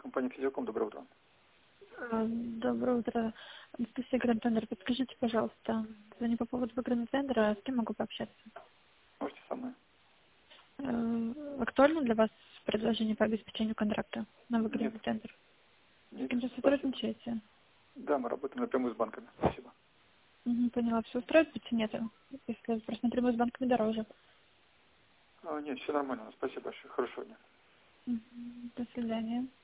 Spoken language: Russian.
Компания Физиоком, доброе утро. Доброе утро. Анастасия, Гранд-тендер. Подскажите, пожалуйста, звоню по поводу Гранд-тендера, с кем могу пообщаться? Можете со мной? Актуально для вас предложение по обеспечению контракта на Нет. Гранд-тендер? С Нет, кем-то спасибо. сотрудничаете? Да, мы работаем напрямую с банками. Спасибо. Поняла. Все устроит по цене-то? Если просто напрямую с банками дороже. Нет, все нормально. Спасибо большое. Хорошего дня. До свидания.